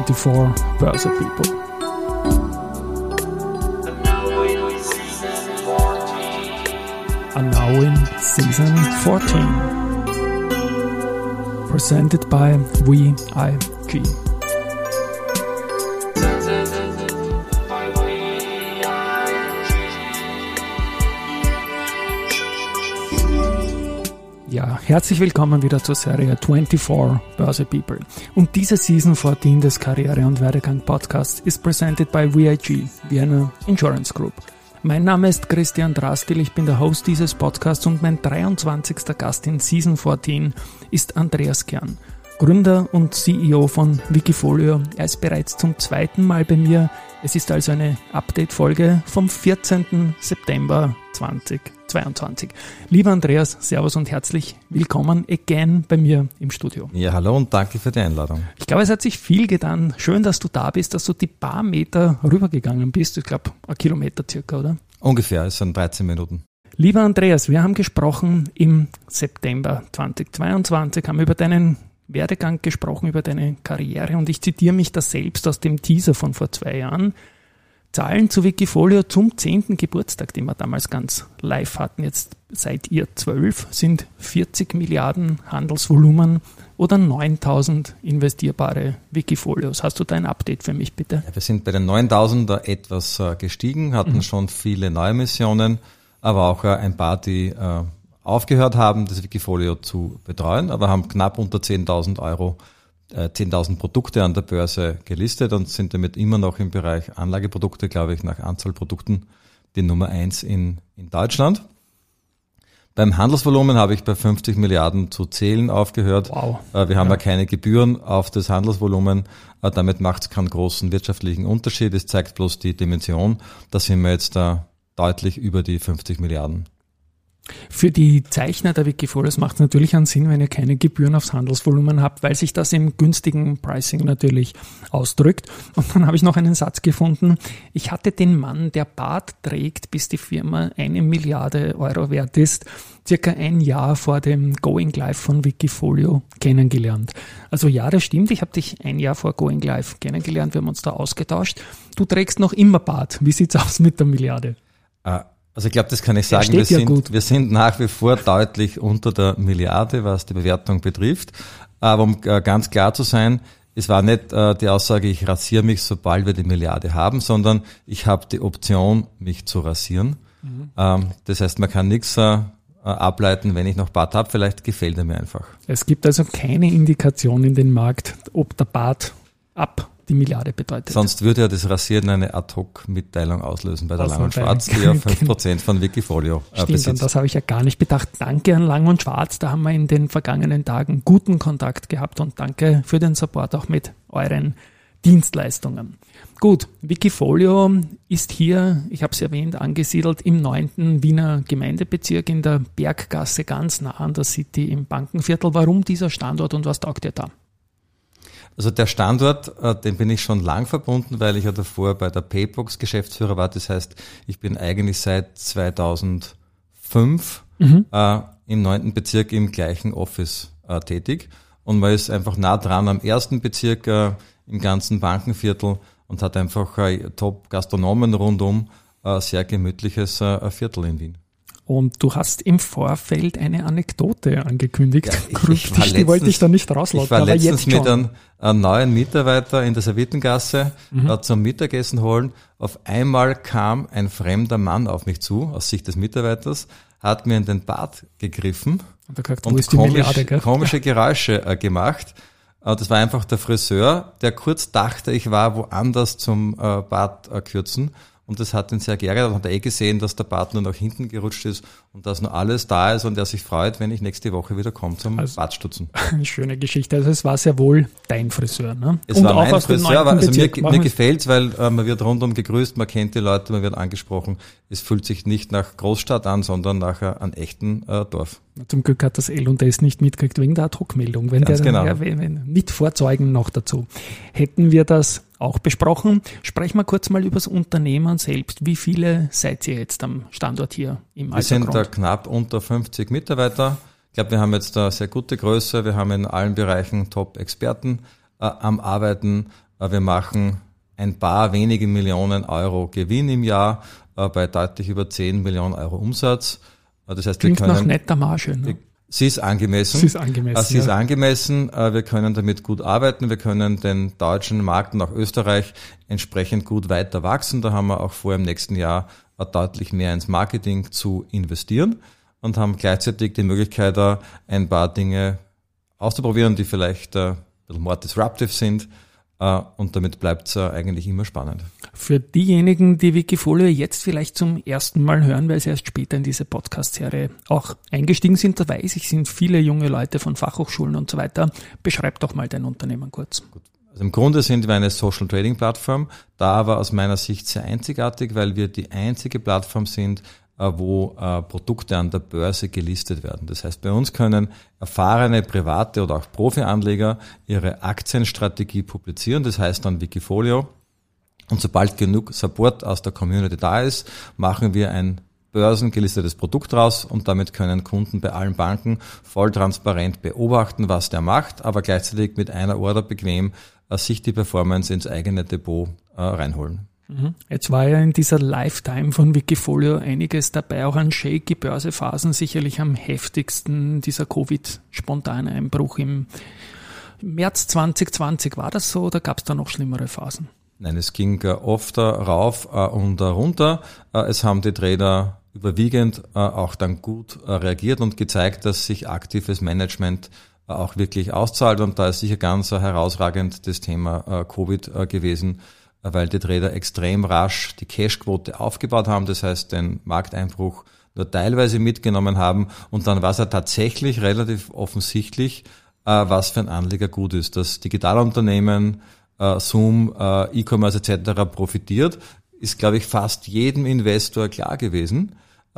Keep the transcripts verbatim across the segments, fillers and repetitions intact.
twenty-four Börse People. And now in season fourteen. Presented by V I G. Ja, herzlich willkommen wieder zur Serie twenty-four Börse People. Und diese Season fourteen des Karriere- und Werdegang Podcasts ist presented by V I G, Vienna Insurance Group. Mein Name ist Christian Drastil, ich bin der Host dieses Podcasts und mein dreiundzwanzigster Gast in Season fourteen ist Andreas Kern, Gründer und C E O von Wikifolio. Er ist bereits zum zweiten Mal bei mir. Es ist also eine Update-Folge vom vierzehnten September zweitausendzweiundzwanzig. Lieber Andreas, Servus und herzlich willkommen again bei mir im Studio. Ja, hallo und danke für die Einladung. Ich glaube, es hat sich viel getan. Schön, dass du da bist, dass du die paar Meter rübergegangen bist. Ich glaube, ein Kilometer circa, oder? Ungefähr, es sind dreizehn Minuten. Lieber Andreas, wir haben gesprochen im September zweitausendzweiundzwanzig, haben über deinen Werdegang gesprochen, über deine Karriere und ich zitiere mich da selbst aus dem Teaser von vor zwei Jahren. Zahlen zu Wikifolio zum zehnten Geburtstag, den wir damals ganz live hatten. Jetzt seid ihr zwölf, sind vierzig Milliarden Handelsvolumen oder neuntausend investierbare Wikifolios. Hast du da ein Update für mich, bitte? Ja, wir sind bei den neuntausend etwas äh, gestiegen, hatten mhm. schon viele neue Missionen, aber auch äh, ein paar, die äh, aufgehört haben, das Wikifolio zu betreuen, aber haben knapp unter zehntausend Euro, äh, zehntausend Produkte an der Börse gelistet und sind damit immer noch im Bereich Anlageprodukte, glaube ich, nach Anzahl Produkten die Nummer eins in, in Deutschland. Beim Handelsvolumen habe ich bei fünfzig Milliarden zu zählen aufgehört. Wow. Äh, wir haben ja. ja keine Gebühren auf das Handelsvolumen. Äh, damit macht es keinen großen wirtschaftlichen Unterschied. Es zeigt bloß die Dimension. Da sind wir jetzt da deutlich über die fünfzig Milliarden. Für die Zeichner der Wikifolios macht es natürlich einen Sinn, wenn ihr keine Gebühren aufs Handelsvolumen habt, weil sich das im günstigen Pricing natürlich ausdrückt. Und dann habe ich noch einen Satz gefunden. Ich hatte den Mann, der Bart trägt, bis die Firma eine Milliarde Euro wert ist, circa ein Jahr vor dem Going Live von Wikifolio kennengelernt. Also ja, das stimmt. Ich habe dich ein Jahr vor Going Live kennengelernt. Wir haben uns da ausgetauscht. Du trägst noch immer Bart. Wie sieht's aus mit der Milliarde? Ah. Also ich glaube, das kann ich sagen, wir, ja sind, gut. wir sind nach wie vor deutlich unter der Milliarde, was die Bewertung betrifft. Aber um ganz klar zu sein, es war nicht äh, die Aussage, ich rasiere mich, sobald wir die Milliarde haben, sondern ich habe die Option, mich zu rasieren. Mhm. Ähm, das heißt, man kann nichts äh, ableiten, wenn ich noch Bart habe, vielleicht gefällt er mir einfach. Es gibt also keine Indikation in den Markt, ob der Bart ab die Milliarde bedeutet. Sonst würde ja das Rasieren eine Ad-Hoc-Mitteilung auslösen bei der Lang und Schwarz, die ja fünf Prozent von Wikifolio äh, Stimmt, besitzt. Und das habe ich ja gar nicht bedacht. Danke an Lang und Schwarz, da haben wir in den vergangenen Tagen guten Kontakt gehabt und danke für den Support auch mit euren Dienstleistungen. Gut, Wikifolio ist hier, ich habe es erwähnt, angesiedelt im neunten Wiener Gemeindebezirk in der Berggasse, ganz nah an der City im Bankenviertel. Warum dieser Standort und was taugt ihr da? Also der Standort, äh, den bin ich schon lang verbunden, weil ich ja davor bei der Paybox Geschäftsführer war. Das heißt, ich bin eigentlich seit zweitausendfünf mhm. äh, im neunten Bezirk im gleichen Office äh, tätig. Und man ist einfach nah dran am ersten Bezirk äh, im ganzen Bankenviertel und hat einfach äh, Top-Gastronomen rundum, äh, sehr gemütliches äh, Viertel in Wien. Und du hast im Vorfeld eine Anekdote angekündigt. Ja, ich, Kryptisch, ich letztens, die wollte ich da nicht rauslassen. Ich war aber letztens jetzt schon. mit einem, einem neuen Mitarbeiter in der Serviettengasse mhm. äh, zum Mittagessen holen. Auf einmal kam ein fremder Mann auf mich zu, aus Sicht des Mitarbeiters, hat mir in den Bart gegriffen und, gesagt, und wo ist die komisch, Milliarde, gell? komische Geräusche äh, gemacht. Äh, das war einfach der Friseur, der kurz dachte, ich war woanders zum äh, Bart äh, kürzen. Und das hat ihn sehr geärgert. Dann hat er eh gesehen, dass der Bart nur nach hinten gerutscht ist und dass nur alles da ist und er sich freut, wenn ich nächste Woche wieder komme zum also, Bartstutzen. Eine schöne Geschichte. Also es war sehr wohl dein Friseur, ne? Es und war auch mein aus Friseur. Dem also mir, Bezirk. mir gefällt's, weil äh, man wird rundum gegrüßt, man kennt die Leute, man wird angesprochen. Es fühlt sich nicht nach Großstadt an, sondern nach äh, einem echten äh, Dorf. Zum Glück hat das L und S nicht mitgekriegt wegen der Ad-Hoc-Meldung. Wenn Ganz der, genau. Ja, wenn, mit Vorzeugen noch dazu. Hätten wir das auch besprochen. Sprechen wir kurz mal über das Unternehmen selbst. Wie viele seid ihr jetzt am Standort hier im Wir sind da Altergrund? knapp unter fünfzig Mitarbeiter. Ich glaube, wir haben jetzt eine sehr gute Größe. Wir haben in allen Bereichen Top-Experten äh, am Arbeiten. Wir machen ein paar wenige Millionen Euro Gewinn im Jahr bei deutlich über zehn Millionen Euro Umsatz. Das heißt, klingt wir können, nach netter Marge. Ne? Sie ist angemessen. Sie ist angemessen. Sie ist ja. angemessen. Wir können damit gut arbeiten. Wir können den deutschen Markt und auch Österreich entsprechend gut weiter wachsen. Da haben wir auch vor, im nächsten Jahr deutlich mehr ins Marketing zu investieren und haben gleichzeitig die Möglichkeit, ein paar Dinge auszuprobieren, die vielleicht ein bisschen more disruptive sind. Und damit bleibt es eigentlich immer spannend. Für diejenigen, die Wikifolio jetzt vielleicht zum ersten Mal hören, weil sie erst später in diese Podcast-Serie auch eingestiegen sind, da weiß ich, sind viele junge Leute von Fachhochschulen und so weiter. Beschreib doch mal dein Unternehmen kurz. Gut. Also im Grunde sind wir eine Social Trading Plattform, da aber aus meiner Sicht sehr einzigartig, weil wir die einzige Plattform sind, wo äh, Produkte an der Börse gelistet werden. Das heißt, bei uns können erfahrene private oder auch Profi-Anleger ihre Aktienstrategie publizieren. Das heißt dann Wikifolio. Und sobald genug Support aus der Community da ist, machen wir ein börsengelistetes Produkt raus und damit können Kunden bei allen Banken voll transparent beobachten, was der macht, aber gleichzeitig mit einer Order bequem äh, sich die Performance ins eigene Depot äh, reinholen. Jetzt war ja in dieser Lifetime von Wikifolio einiges dabei, auch an shaky Börsephasen, sicherlich am heftigsten dieser Covid-spontane Einbruch im März zwanzig zwanzig. War das so oder gab es da noch schlimmere Phasen? Nein, es ging oft rauf und runter. Es haben die Trader überwiegend auch dann gut reagiert und gezeigt, dass sich aktives Management auch wirklich auszahlt. Und da ist sicher ganz herausragend das Thema Covid gewesen, weil die Trader extrem rasch die Cashquote aufgebaut haben, das heißt den Markteinbruch nur teilweise mitgenommen haben und dann war es ja tatsächlich relativ offensichtlich, was für ein Anleger gut ist. Das Digitalunternehmen, Zoom, E-Commerce et cetera profitiert, ist, glaube ich, fast jedem Investor klar gewesen,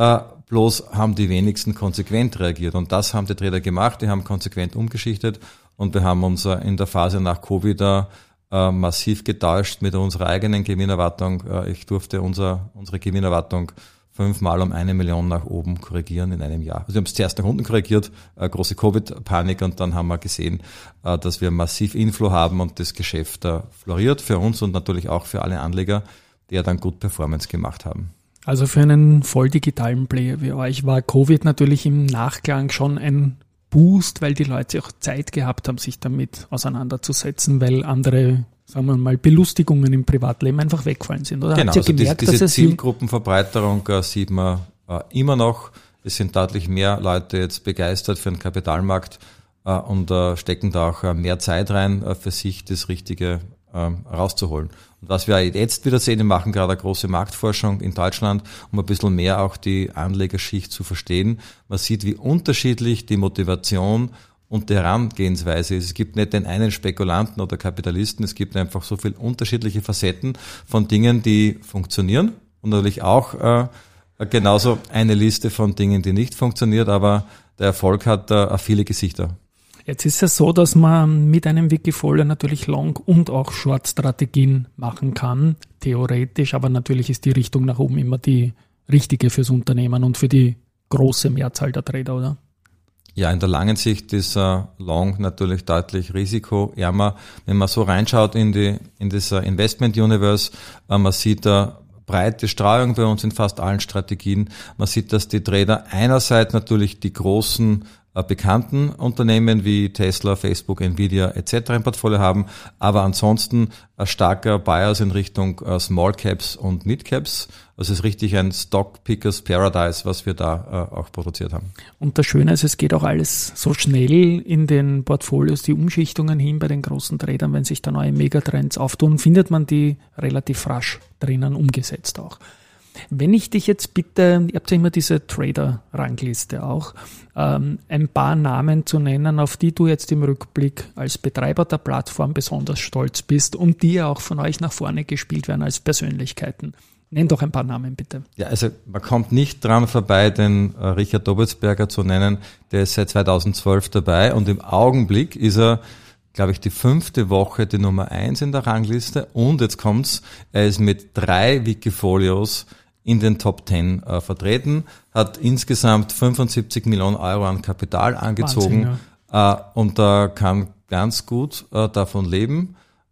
bloß haben die wenigsten konsequent reagiert und das haben die Trader gemacht, die haben konsequent umgeschichtet und wir haben uns in der Phase nach Covid Äh, massiv getäuscht mit unserer eigenen Gewinnerwartung. Äh, ich durfte unser, unsere Gewinnerwartung fünfmal um eine Million nach oben korrigieren in einem Jahr. Also wir haben es zuerst nach unten korrigiert, äh, große Covid-Panik und dann haben wir gesehen, äh, dass wir massiv Inflow haben und das Geschäft äh, floriert für uns und natürlich auch für alle Anleger, die ja dann gut Performance gemacht haben. Also für einen voll digitalen Player wie euch war Covid natürlich im Nachklang schon ein Boost, weil die Leute auch Zeit gehabt haben, sich damit auseinanderzusetzen, weil andere, sagen wir mal, Belustigungen im Privatleben einfach weggefallen sind. Oder genau, habt ihr also gemerkt, diese, diese dass es Zielgruppenverbreiterung äh, sieht man äh, immer noch. Es sind deutlich mehr Leute jetzt begeistert für den Kapitalmarkt äh, und äh, stecken da auch äh, mehr Zeit rein, äh, für sich das Richtige äh, rauszuholen. Und was wir jetzt wieder sehen, wir machen gerade eine große Marktforschung in Deutschland, um ein bisschen mehr auch die Anlegerschicht zu verstehen. Man sieht, wie unterschiedlich die Motivation und die Herangehensweise ist. Es gibt nicht den einen Spekulanten oder Kapitalisten, es gibt einfach so viele unterschiedliche Facetten von Dingen, die funktionieren und natürlich auch äh, genauso eine Liste von Dingen, die nicht funktioniert, aber der Erfolg hat äh, viele Gesichter. Jetzt ist es so, dass man mit einem Wikifolio natürlich Long- und auch Short-Strategien machen kann, theoretisch, aber natürlich ist die Richtung nach oben immer die richtige fürs Unternehmen und für die große Mehrzahl der Trader, oder? Ja, in der langen Sicht ist uh, Long natürlich deutlich risikoärmer. Wenn man so reinschaut in die in das uh, Investment Universe, uh, man sieht da uh, breite Streuung bei uns in fast allen Strategien. Man sieht, dass die Trader einerseits natürlich die großen bekannten Unternehmen wie Tesla, Facebook, Nvidia et cetera im Portfolio haben, aber ansonsten ein starker Bias in Richtung Small Caps und Mid Caps. Also es ist richtig ein Stock Pickers Paradise, was wir da auch produziert haben. Und das Schöne ist, es geht auch alles so schnell in den Portfolios, die Umschichtungen hin bei den großen Tradern, wenn sich da neue Megatrends auftun, findet man die relativ rasch drinnen umgesetzt auch. Wenn ich dich jetzt bitte, ihr habt ja immer diese Trader-Rangliste auch, ähm, ein paar Namen zu nennen, auf die du jetzt im Rückblick als Betreiber der Plattform besonders stolz bist und die ja auch von euch nach vorne gespielt werden als Persönlichkeiten. Nenn doch ein paar Namen, bitte. Ja, also man kommt nicht dran vorbei, den äh, Richard Dobertsberger zu nennen. Der ist seit zweitausendzwölf dabei und im Augenblick ist er, glaube ich, die fünfte Woche die Nummer eins in der Rangliste und jetzt kommt's, er ist mit drei Wikifolios in den Top Ten äh, vertreten, hat insgesamt fünfundsiebzig Millionen Euro an Kapital angezogen. Wahnsinn, ja. äh, und äh, kann ganz gut äh, davon leben.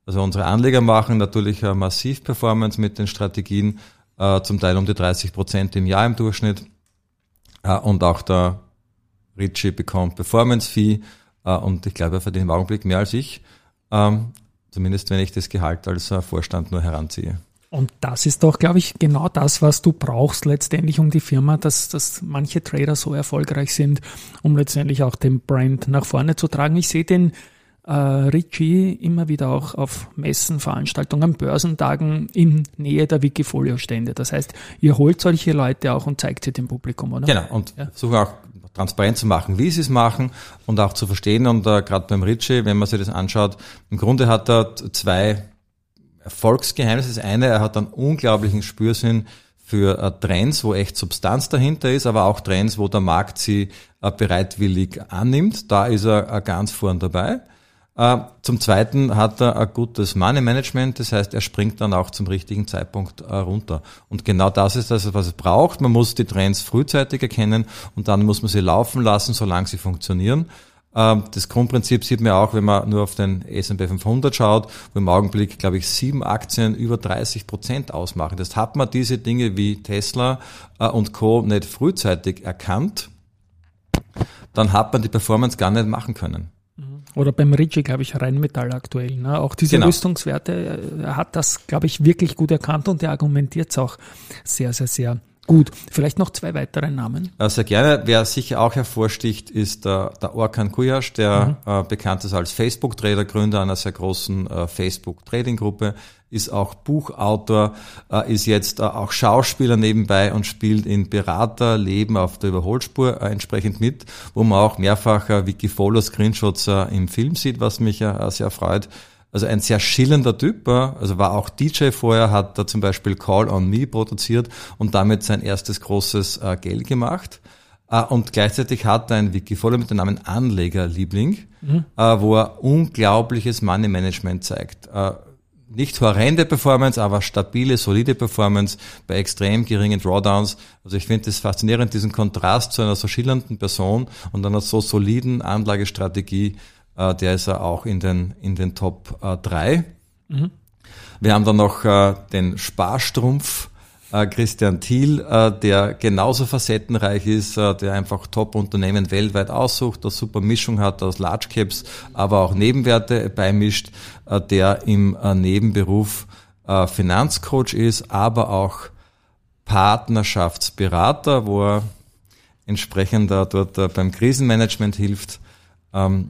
Also unsere Anleger machen natürlich äh, massiv Performance mit den Strategien, äh, zum Teil um die dreißig Prozent im Jahr im Durchschnitt. Äh, und auch der Ritchie bekommt Performance-Fee äh, und ich glaube, er verdient im Augenblick mehr als ich, ähm, zumindest wenn ich das Gehalt als äh, Vorstand nur heranziehe. Und das ist doch, glaube ich, genau das, was du brauchst letztendlich um die Firma, dass, dass manche Trader so erfolgreich sind, um letztendlich auch den Brand nach vorne zu tragen. Ich sehe den äh, Ritchie immer wieder auch auf Messen, Veranstaltungen, Börsentagen in Nähe der Wikifolio-Stände. Das heißt, ihr holt solche Leute auch und zeigt sie dem Publikum, oder? Genau, und ja. versuchen auch transparent zu machen, wie sie es machen und auch zu verstehen. Und äh, gerade beim Ritchie, wenn man sich das anschaut, im Grunde hat er zwei Erfolgsgeheimnis. Das eine, er hat einen unglaublichen Spürsinn für äh, Trends, wo echt Substanz dahinter ist, aber auch Trends, wo der Markt sie äh, bereitwillig annimmt. Da ist er äh, ganz vorn dabei. Äh, zum Zweiten hat er ein gutes Money Management, das heißt, er springt dann auch zum richtigen Zeitpunkt äh, runter. Und genau das ist das, was es braucht. Man muss die Trends frühzeitig erkennen und dann muss man sie laufen lassen, solange sie funktionieren. Das Grundprinzip sieht man auch, wenn man nur auf den S und P fünfhundert schaut, wo im Augenblick, glaube ich, sieben Aktien über dreißig Prozent ausmachen. Das hat man diese Dinge wie Tesla und Co. nicht frühzeitig erkannt, dann hat man die Performance gar nicht machen können. Oder beim Ritchie, glaube ich, Rheinmetall aktuell. Ne? Auch diese genau. Rüstungswerte, er hat das, glaube ich, wirklich gut erkannt und er argumentiert es auch sehr, sehr, sehr gut. Vielleicht noch zwei weitere Namen. Sehr gerne. Wer sicher auch hervorsticht, ist der, der Orkan Kuyash, der mhm. äh, bekannt ist als Facebook-Trader, Gründer einer sehr großen äh, Facebook-Trading-Gruppe, ist auch Buchautor, äh, ist jetzt äh, auch Schauspieler nebenbei und spielt in Beraterleben auf der Überholspur äh, entsprechend mit, wo man auch mehrfach äh, Wikifolio-Screenshots äh, im Film sieht, was mich äh, sehr freut. Also ein sehr schillernder Typ, also war auch D J vorher, hat da zum Beispiel Call on Me produziert und damit sein erstes großes äh, Geld gemacht. Äh, und gleichzeitig hat er ein Wikifolio mit dem Namen Anlegerliebling, mhm. äh, wo er unglaubliches Money Management zeigt. Äh, nicht horrende Performance, aber stabile, solide Performance bei extrem geringen Drawdowns. Also ich finde das faszinierend, diesen Kontrast zu einer so schillernden Person und einer so soliden Anlagestrategie. Der ist ja auch in den in den Top drei. Mhm. Wir haben dann noch äh, den Sparstrumpf äh, Christian Thiel, äh, der genauso facettenreich ist, äh, der einfach Top-Unternehmen weltweit aussucht, eine super Mischung hat aus Large Caps, aber auch Nebenwerte beimischt, äh, der im äh, Nebenberuf äh, Finanzcoach ist, aber auch Partnerschaftsberater, wo er entsprechend äh, dort äh, beim Krisenmanagement hilft. Ähm,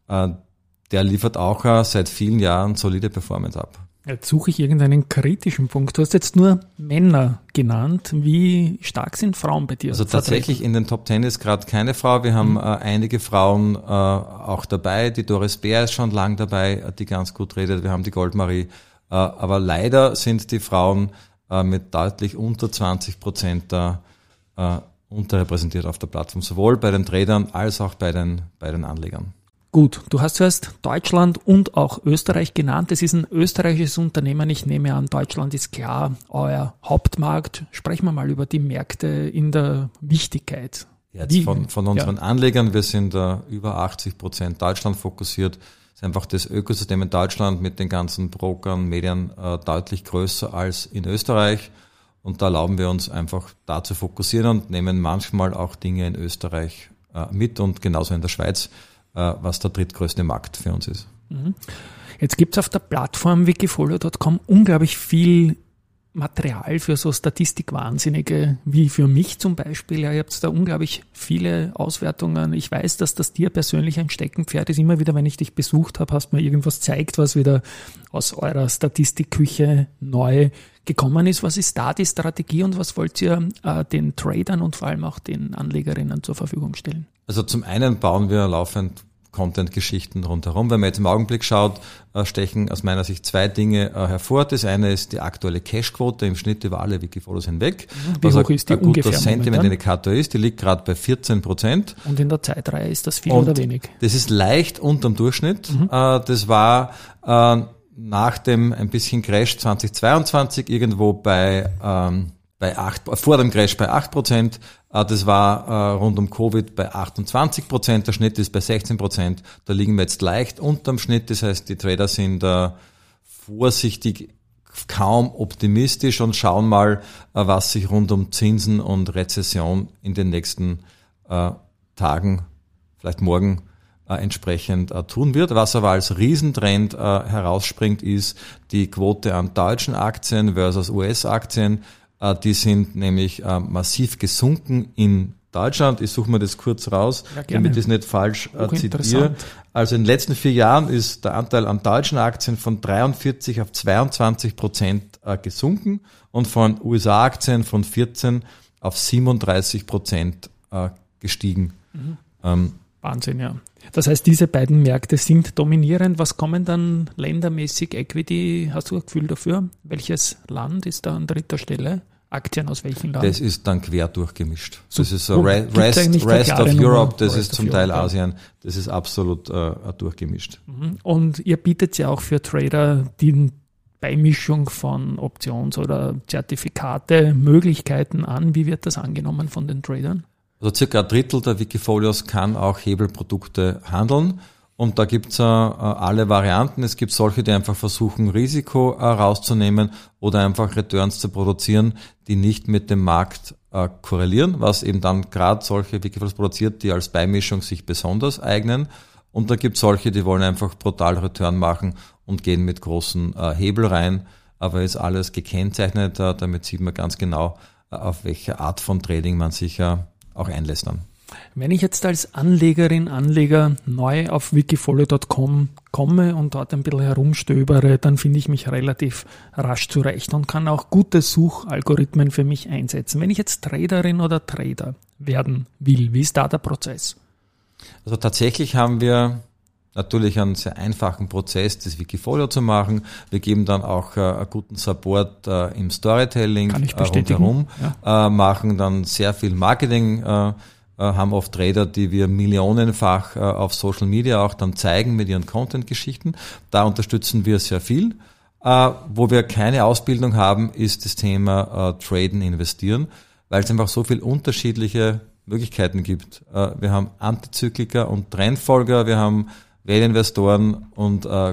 Der liefert auch seit vielen Jahren solide Performance ab. Jetzt suche ich irgendeinen kritischen Punkt. Du hast jetzt nur Männer genannt. Wie stark sind Frauen bei dir? Also tatsächlich in den Top Ten ist gerade keine Frau. Wir haben mhm. äh, einige Frauen äh, auch dabei. Die Doris Bär ist schon lang dabei, die ganz gut redet. Wir haben die Goldmarie. Äh, aber leider sind die Frauen äh, mit deutlich unter zwanzig Prozent da äh, unterrepräsentiert auf der Plattform, sowohl bei den Tradern als auch bei den, bei den Anlegern. Gut, du hast zuerst Deutschland und auch Österreich genannt. Es ist ein österreichisches Unternehmen. Ich nehme an, Deutschland ist klar euer Hauptmarkt. Sprechen wir mal über die Märkte in der Wichtigkeit. Jetzt Wie, von, von unseren ja. Anlegern, wir sind uh, über achtzig Prozent Deutschland fokussiert. Es ist einfach das Ökosystem in Deutschland mit den ganzen Brokern, Medien uh, deutlich größer als in Österreich. Und da erlauben wir uns einfach da zu fokussieren und nehmen manchmal auch Dinge in Österreich uh, mit und genauso in der Schweiz, was der drittgrößte Markt für uns ist. Jetzt gibt es auf der Plattform wikifolio Punkt com unglaublich viel Material für so Statistikwahnsinnige, wie für mich zum Beispiel. Ja, ihr habt da unglaublich viele Auswertungen. Ich weiß, dass das dir persönlich ein Steckenpferd ist. Immer wieder, wenn ich dich besucht habe, hast du mir irgendwas gezeigt, was wieder aus eurer Statistikküche neu gekommen ist. Was ist da die Strategie und was wollt ihr äh, den Tradern und vor allem auch den Anlegerinnen zur Verfügung stellen? Also zum einen bauen wir laufend Content-Geschichten rundherum. Wenn man jetzt im Augenblick schaut, stechen aus meiner Sicht zwei Dinge hervor. Das eine ist die aktuelle Cash-Quote im Schnitt über alle Wikifolios hinweg. Wie hoch ist die ein guter Sentiment-Indikator ist. Die liegt gerade bei vierzehn Prozent. Und in der Zeitreihe ist das viel Und oder wenig? Das ist leicht unterm Durchschnitt. Mhm. Das war nach dem ein bisschen Crash zweitausendzweiundzwanzig irgendwo bei bei acht, vor dem Crash bei acht Prozent. Das war äh, rund um Covid bei achtundzwanzig Prozent. Der Schnitt ist bei sechzehn Prozent. Da liegen wir jetzt leicht unterm Schnitt. Das heißt, die Trader sind äh, vorsichtig, kaum optimistisch und schauen mal, was sich rund um Zinsen und Rezession in den nächsten äh, Tagen, vielleicht morgen, äh, entsprechend äh, tun wird. Was aber als Riesentrend äh, herausspringt, ist die Quote an deutschen Aktien versus U S-Aktien. Äh, die sind nämlich äh, massiv gesunken in Deutschland. Ich suche mir das kurz raus, ja, damit ich es nicht falsch äh, zitiere. Also in den letzten vier Jahren ist der Anteil an deutschen Aktien von dreiundvierzig auf zweiundzwanzig Prozent äh, gesunken und von U S A-Aktien von vierzehn auf siebenunddreißig Prozent äh, gestiegen. Mhm. Ähm, Wahnsinn, ja. Das heißt, diese beiden Märkte sind dominierend. Was kommen dann ländermäßig Equity? Hast du ein Gefühl dafür? Welches Land ist da an dritter Stelle? Aktien aus welchem Land? Das ist dann quer durchgemischt. So, das ist so oh, Rest, Rest of Europe, das Rest ist zum Teil Europe, Asien, das ist absolut äh, durchgemischt. Und ihr bietet ja auch für Trader die Beimischung von Options- oder Zertifikate, Möglichkeiten an. Wie wird das angenommen von den Tradern? Also circa ein Drittel der Wikifolios kann auch Hebelprodukte handeln. Und da gibt's äh, alle Varianten. Es gibt solche, die einfach versuchen, Risiko äh, rauszunehmen oder einfach Returns zu produzieren, die nicht mit dem Markt äh, korrelieren, was eben dann gerade solche Wikifolios produziert, die als Beimischung sich besonders eignen. Und da gibt's solche, die wollen einfach brutal Return machen und gehen mit großen äh, Hebel rein. Aber ist alles gekennzeichnet, äh, damit sieht man ganz genau, äh, auf welche Art von Trading man sich äh, auch einlässt dann. Wenn ich jetzt als Anlegerin, Anleger neu auf wikifolio Punkt com komme und dort ein bisschen herumstöbere, dann finde ich mich relativ rasch zurecht und kann auch gute Suchalgorithmen für mich einsetzen. Wenn ich jetzt Traderin oder Trader werden will, wie ist da der Prozess? Also tatsächlich haben wir natürlich einen sehr einfachen Prozess, das Wikifolio zu machen. Wir geben dann auch äh, einen guten Support äh, im Storytelling Kann ich äh, bestätigen. rundherum, ja. äh, machen dann sehr viel Marketing, äh, haben oft Trader, die wir millionenfach äh, auf Social Media auch dann zeigen mit ihren Content-Geschichten. Da unterstützen wir sehr viel. Äh, wo wir keine Ausbildung haben, ist das Thema äh, Traden, Investieren, weil es einfach so viele unterschiedliche Möglichkeiten gibt. Äh, wir haben Antizykliker und Trendfolger, wir haben Value-Investoren und äh,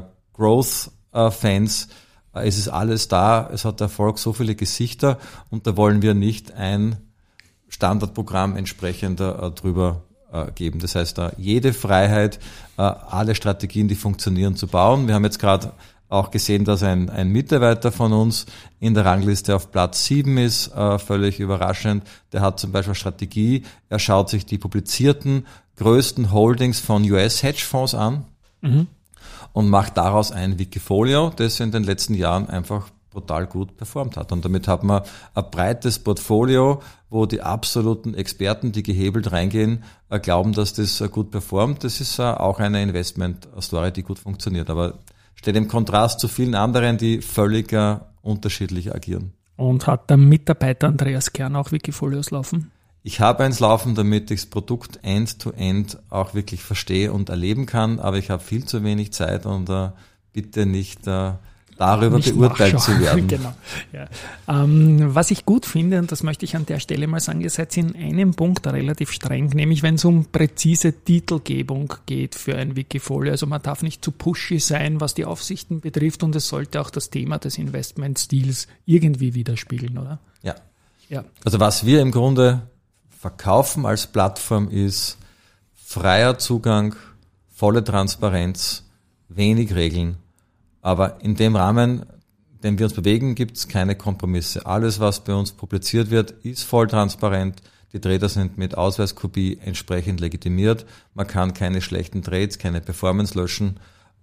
Growth-Fans. Äh, es ist alles da, es hat Erfolg, so viele Gesichter und da wollen wir nicht ein Standardprogramm entsprechend äh, drüber äh, geben. Das heißt, äh, jede Freiheit, äh, alle Strategien, die funktionieren, zu bauen. Wir haben jetzt gerade auch gesehen, dass ein, ein Mitarbeiter von uns in der Rangliste auf Platz sieben ist, äh, völlig überraschend. Der hat zum Beispiel Strategie, er schaut sich die publizierten größten Holdings von U S-Hedgefonds an mhm. und macht daraus ein Wikifolio, das in den letzten Jahren einfach brutal gut performt hat. Und damit hat man ein breites Portfolio, wo die absoluten Experten, die gehebelt reingehen, glauben, dass das gut performt. Das ist auch eine Investment-Story, die gut funktioniert. Aber steht im Kontrast zu vielen anderen, die völlig unterschiedlich agieren. Und hat der Mitarbeiter Andreas Kern auch Wikifolios laufen? Ich habe eins laufen, damit ich das Produkt end-to-end auch wirklich verstehe und erleben kann. Aber ich habe viel zu wenig Zeit und uh, bitte nicht uh, darüber nicht beurteilt zu werden. Genau. Ja. Ähm, was ich gut finde, und das möchte ich an der Stelle mal sagen, ihr seid in einem Punkt relativ streng, nämlich wenn es um präzise Titelgebung geht für ein Wikifolio. Also man darf nicht zu pushy sein, was die Aufsichten betrifft, und es sollte auch das Thema des Investmentstils irgendwie widerspiegeln, oder? Ja. Ja. Also was wir im Grunde verkaufen als Plattform ist freier Zugang, volle Transparenz, wenig Regeln. Aber in dem Rahmen, in dem wir uns bewegen, gibt es keine Kompromisse. Alles, was bei uns publiziert wird, ist voll transparent. Die Trader sind mit Ausweiskopie entsprechend legitimiert. Man kann keine schlechten Trades, keine Performance löschen.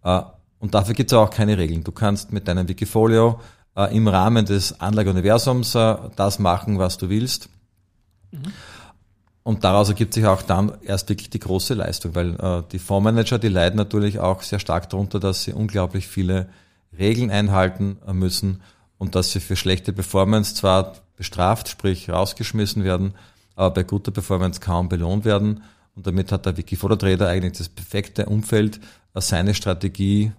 Und dafür gibt es auch keine Regeln. Du kannst mit deinem Wikifolio im Rahmen des Anlageuniversums das machen, was du willst. Mhm. Und daraus ergibt sich auch dann erst wirklich die große Leistung, weil äh, die Fondsmanager, die leiden natürlich auch sehr stark darunter, dass sie unglaublich viele Regeln einhalten äh, müssen und dass sie für schlechte Performance zwar bestraft, sprich rausgeschmissen werden, aber bei guter Performance kaum belohnt werden. Und damit hat der Wikifolio Trader eigentlich das perfekte Umfeld, äh, seine Strategie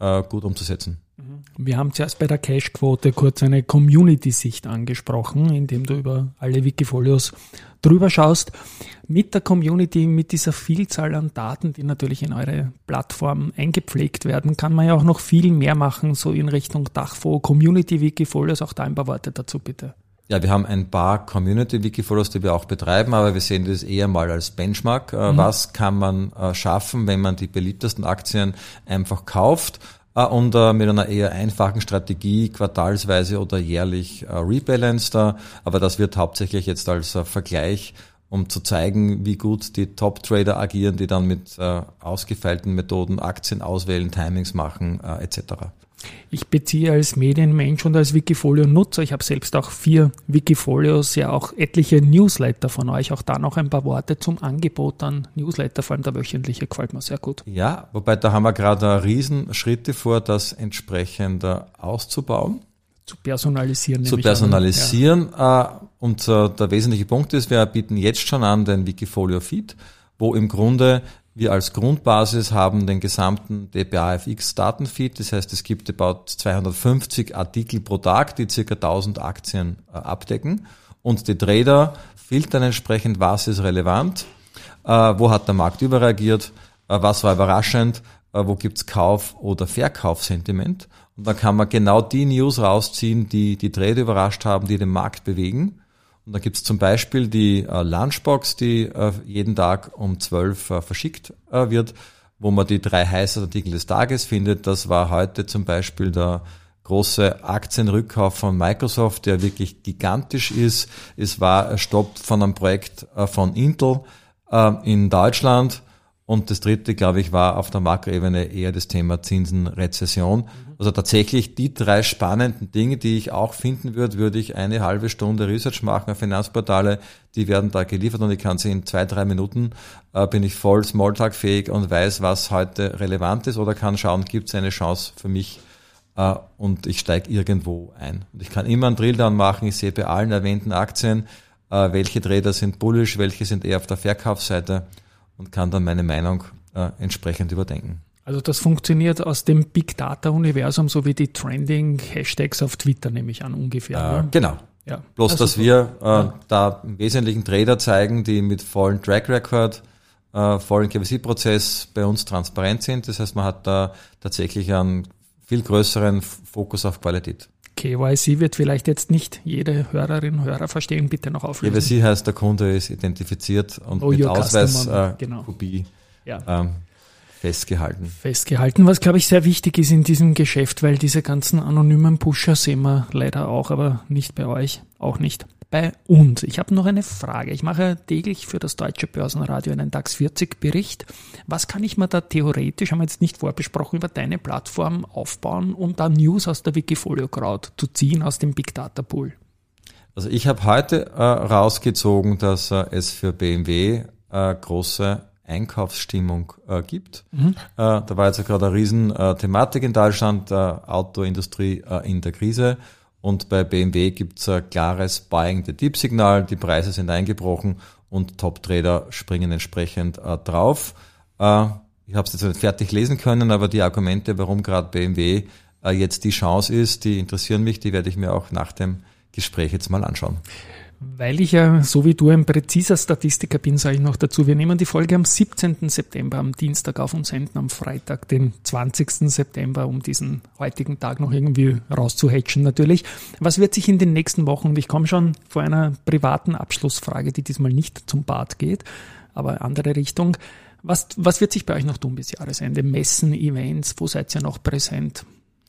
äh, gut umzusetzen. Wir haben zuerst bei der Cache-Quote kurz eine Community-Sicht angesprochen, indem du über alle Wikifolios drüber schaust. Mit der Community, mit dieser Vielzahl an Daten, die natürlich in eure Plattform eingepflegt werden, kann man ja auch noch viel mehr machen, so in Richtung Dachfonds, Community-Wikifolios. Auch da ein paar Worte dazu, bitte. Ja, wir haben ein paar Community-Wikifolios, die wir auch betreiben, aber wir sehen das eher mal als Benchmark. Mhm. Was kann man schaffen, wenn man die beliebtesten Aktien einfach kauft und mit einer eher einfachen Strategie quartalsweise oder jährlich rebalanced, aber das wird hauptsächlich jetzt als Vergleich, um zu zeigen, wie gut die Top-Trader agieren, die dann mit ausgefeilten Methoden Aktien auswählen, Timings machen et cetera. Ich beziehe als Medienmensch und als Wikifolio-Nutzer, ich habe selbst auch vier Wikifolios, ja auch etliche Newsletter von euch, auch da noch ein paar Worte zum Angebot an Newsletter, vor allem der wöchentliche gefällt mir sehr gut. Ja, wobei da haben wir gerade Riesenschritte vor, das entsprechend auszubauen. Zu personalisieren. Zu personalisieren ja. Und der wesentliche Punkt ist, wir bieten jetzt schon an den Wikifolio-Feed, wo im Grunde wir als Grundbasis haben den gesamten D P A F X-Datenfeed, das heißt, es gibt about zweihundertfünfzig Artikel pro Tag, die circa tausend Aktien äh, abdecken und die Trader filtern entsprechend, was ist relevant, äh, wo hat der Markt überreagiert, äh, was war überraschend, äh, wo gibt's Kauf- oder Verkaufssentiment und dann kann man genau die News rausziehen, die die Trader überrascht haben, die den Markt bewegen. Und da gibt's zum Beispiel die äh, Lunchbox, die äh, jeden Tag um zwölf äh, verschickt äh, wird, wo man die drei heißen Artikel des Tages findet. Das war heute zum Beispiel der große Aktienrückkauf von Microsoft, der wirklich gigantisch ist. Es war Stopp von einem Projekt äh, von Intel äh, in Deutschland. Und das dritte, glaube ich, war auf der Makroebene eher das Thema Zinsen, Rezession. Also tatsächlich die drei spannenden Dinge, die ich auch finden würde, würde ich eine halbe Stunde Research machen auf Finanzportale, die werden da geliefert und ich kann sie in zwei, drei Minuten, äh, bin ich voll Smalltalk-fähig und weiß, was heute relevant ist oder kann schauen, gibt es eine Chance für mich äh, und ich steige irgendwo ein. Und ich kann immer einen Drilldown machen, ich sehe bei allen erwähnten Aktien, äh, welche Trader sind bullish, welche sind eher auf der Verkaufsseite und kann dann meine Meinung äh, entsprechend überdenken. Also das funktioniert aus dem Big Data Universum, so wie die Trending Hashtags auf Twitter, nehme ich an, ungefähr. Äh, ne? Genau. Ja. Bloß, also, dass wir äh, ja. da im Wesentlichen Trader zeigen, die mit vollen Track Record, äh, vollen K Y C-Prozess bei uns transparent sind. Das heißt, man hat da tatsächlich einen viel größeren Fokus auf Qualität. K Y C wird vielleicht jetzt nicht jede Hörerin und Hörer verstehen, bitte noch auflösen. K Y C heißt, der Kunde ist identifiziert und oh, mit Ausweis äh, genau. Kopie ja. ähm, festgehalten. Festgehalten, was glaube ich sehr wichtig ist in diesem Geschäft, weil diese ganzen anonymen Pusher sehen wir leider auch, aber nicht bei euch, auch nicht bei uns. Ich habe noch eine Frage. Ich mache täglich für das Deutsche Börsenradio einen DAX vierzig Bericht. Was kann ich mir da theoretisch, haben wir jetzt nicht vorbesprochen, über deine Plattform aufbauen, um da News aus der Wikifolio Crowd zu ziehen aus dem Big Data Pool? Also ich habe heute äh, rausgezogen, dass äh, es für B M W äh, große Einkaufsstimmung äh, gibt. Mhm. Äh, da war jetzt ja gerade eine riesen äh, Thematik in Deutschland, äh, Autoindustrie äh, in der Krise und bei B M W gibt es ein klares Buying the Dip Signal, die Preise sind eingebrochen und Top-Trader springen entsprechend äh, drauf. Äh, ich habe es jetzt nicht fertig lesen können, aber die Argumente, warum gerade B M W äh, jetzt die Chance ist, die interessieren mich, die werde ich mir auch nach dem Gespräch jetzt mal anschauen. Weil ich ja, so wie du, ein präziser Statistiker bin, sage ich noch dazu, wir nehmen die Folge am siebzehnten September, am Dienstag auf und senden am Freitag, den zwanzigsten September, um diesen heutigen Tag noch irgendwie rauszuhatchen natürlich. Was wird sich in den nächsten Wochen, und ich komme schon vor einer privaten Abschlussfrage, die diesmal nicht zum Bad geht, aber andere Richtung, was, was wird sich bei euch noch tun bis Jahresende? Messen, Events, wo seid ihr noch präsent?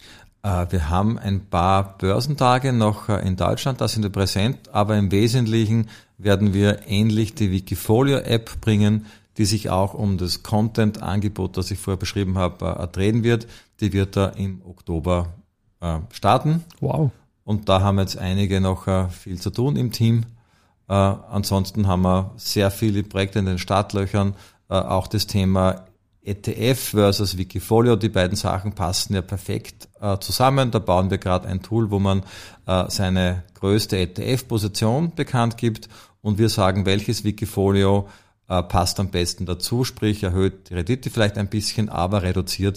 Wir haben ein paar Börsentage noch in Deutschland, da sind wir präsent, aber im Wesentlichen werden wir ähnlich die Wikifolio-App bringen, die sich auch um das Content-Angebot, das ich vorher beschrieben habe, drehen wird. Die wird da im Oktober starten. Wow. Und da haben jetzt einige noch viel zu tun im Team. Ansonsten haben wir sehr viele Projekte in den Startlöchern, auch das Thema E T F versus Wikifolio, die beiden Sachen passen ja perfekt äh, zusammen. Da bauen wir gerade ein Tool, wo man äh, seine größte E T F-Position bekannt gibt und wir sagen, welches Wikifolio äh, passt am besten dazu, sprich erhöht die Rendite vielleicht ein bisschen, aber reduziert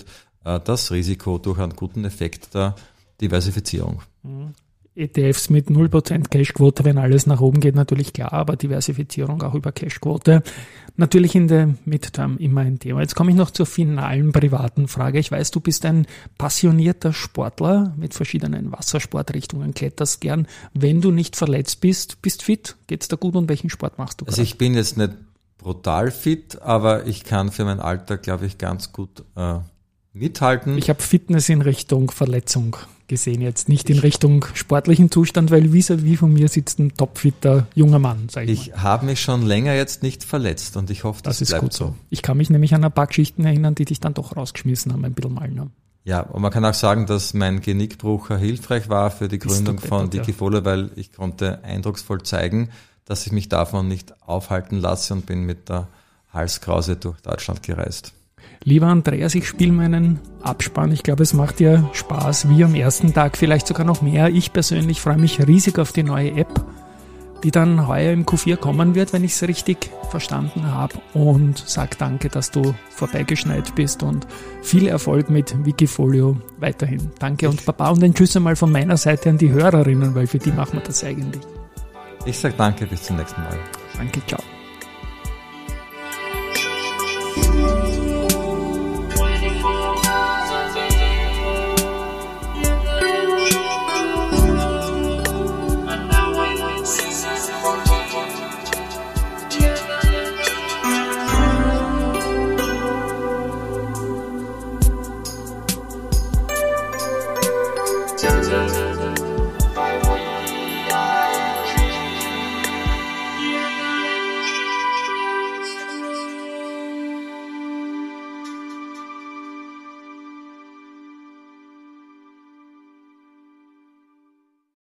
äh, das Risiko durch einen guten Effekt der Diversifizierung. E T Fs mit null Prozent Cashquote, wenn alles nach oben geht, natürlich klar, aber Diversifizierung auch über Cashquote. Natürlich in der Midterm immer ein Thema. Jetzt komme ich noch zur finalen privaten Frage. Ich weiß, du bist ein passionierter Sportler mit verschiedenen Wassersportrichtungen, kletterst gern. Wenn du nicht verletzt bist, bist fit, geht's dir gut und welchen Sport machst du gerade? Also ich bin jetzt nicht brutal fit, aber ich kann für mein Alter, glaube ich, ganz gut äh, mithalten. Ich habe Fitness in Richtung Verletzung gesehen, jetzt nicht in Richtung sportlichen Zustand, weil vis-à-vis von mir sitzt ein topfitter junger Mann, sag ich, ich mal. Ich habe mich schon länger jetzt nicht verletzt und ich hoffe, das, das ist bleibt gut so. Ich kann mich nämlich an ein paar Geschichten erinnern, die dich dann doch rausgeschmissen haben, ein bisschen mal. Ne? Ja, und man kann auch sagen, dass mein Genickbruch hilfreich war für die Gründung von Wikifolio, weil ich konnte eindrucksvoll zeigen, dass ich mich davon nicht aufhalten lasse und bin mit der Halskrause durch Deutschland gereist. Lieber Andreas, ich spiele meinen Abspann. Ich glaube, es macht dir Spaß, wie am ersten Tag, vielleicht sogar noch mehr. Ich persönlich freue mich riesig auf die neue App, die dann heuer im Q vier kommen wird, wenn ich es richtig verstanden habe. Und sag danke, dass du vorbeigeschneit bist und viel Erfolg mit Wikifolio weiterhin. Danke und Baba und ein Tschüss einmal von meiner Seite an die Hörerinnen, weil für die machen wir das eigentlich. Ich sage danke, bis zum nächsten Mal. Danke, ciao.